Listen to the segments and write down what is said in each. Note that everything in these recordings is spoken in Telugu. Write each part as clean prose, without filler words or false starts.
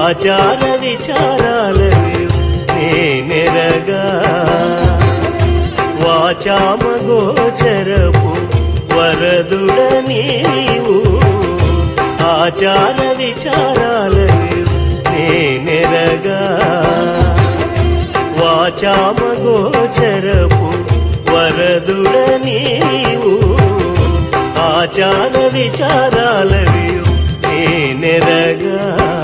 ఆచార విచారాలవి నేనెరగా వాచామగోచరపు వరదుడ నీవు ఆచార విచారాలవి నేనెరగా వాచామగోచరపు వరదుడ నీవు ఆచార విచారాలవి నేనెరగా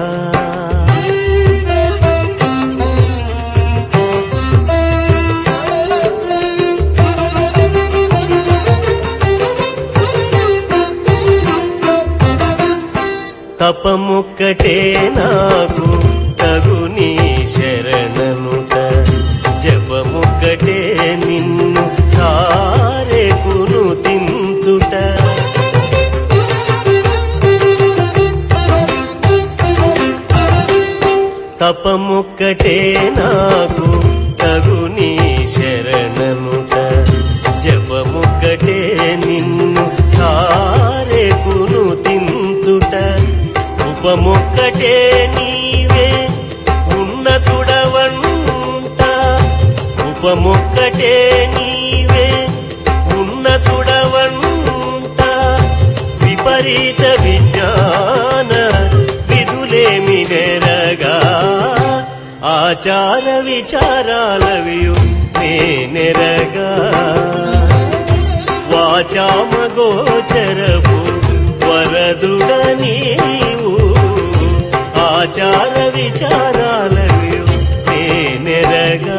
తపముక్కటే నాకు తగుని శరణనుట జపముక్కటే నిన్ను సారెకును తించుట తపముక్కటే నాకు తగుని శరణనుట జపముక్కటే నిన్ను సారెకును తించుట ఉపముక్కటే నీవే ఉన్నతుడవంట ఉపముక్కటే నీవే ఉన్నతుడవంట విపరీత విజ్ఞాన విధులేమి నెరగా ఆచార విచారాలవియు నేనెరగా వాచామగోచరపు వరదుడ నీవు ఆచార విచారాలవియు నేనెరగా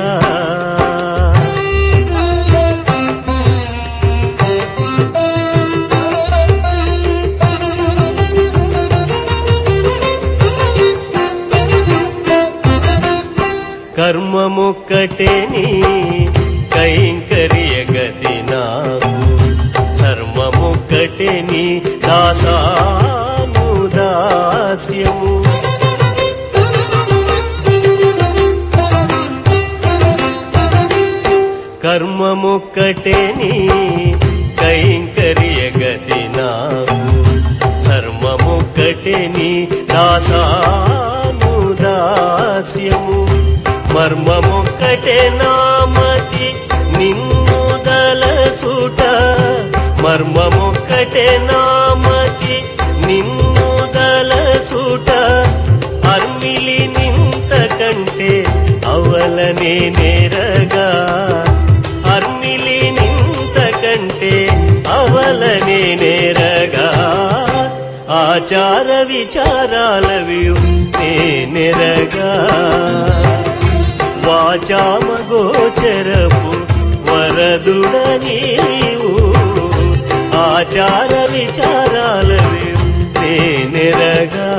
కర్మముక్కటే నీ కైంకర్య గతి నాకు ధర్మముక్కటే నీ దాసానుదాస్యము కర్మముక్కటే నీ కైంకర్య గతి నాకు ధర్మముక్కటే నీ దాసానుదాస్యము మర్మముక్కటే నామతి నిన్ను దలచుట మర్మముక్కటే నామతి నిన్ను దలచుట అర్మిలి నింత కంటే అవలనే నేరగా అర్మిలి నింత కంటే అవలనే నేరగా ఆచార విచారాలవియు నేనెరగా వాచామగోచరపు వరదుడ నీవు ఆచార విచారాలవి నేనెరగా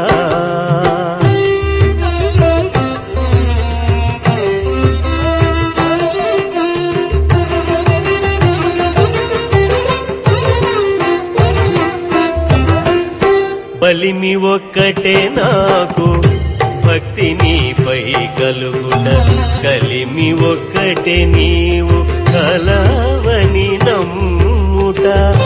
బలిమి ఒక్కటే నాకు భక్తి నీపై కలుగుట కలిమి ఒక్కటే నీవు కలవని నమ్ముట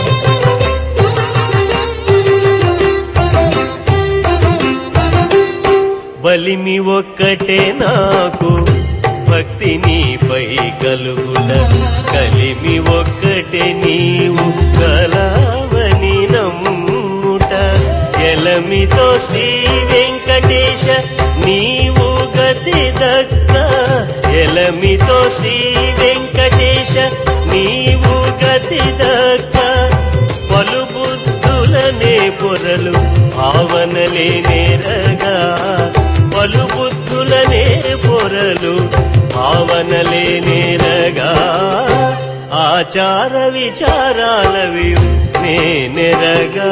బలిమి ఒక్కటే నాకు భక్తి నీపై కలుగుట కలిమి ఒక్కటే నీవు కలవని నమ్ముట ఎలమితో శ్రీ వెంకటేశ నీవు గతి దక్క ఎలమితో శ్రీ వెంకటేశ నీవు గతి దక్క పలు బుద్ధులనే పొరలు భావనలే నేరగా పలు బుద్ధులనే పొరలు భావనలే నేరగా ఆచార విచారాలవి నేనెరగా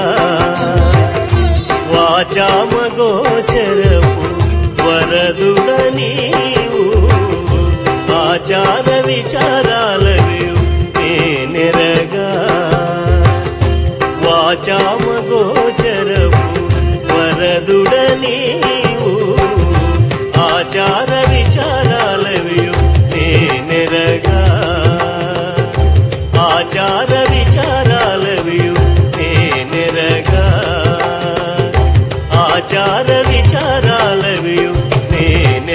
వాచామగోచరపు వరదుడ నీవు ఆచార విచారాలవి నేనెరగా వాచామగోచరపు వరదుడ నీవు ఆచార విచారాలవి నేనెరగా ఆచార విచారాలవి నేనెరగా ఆచార విచారాలవి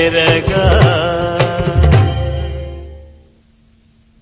నేనెరగా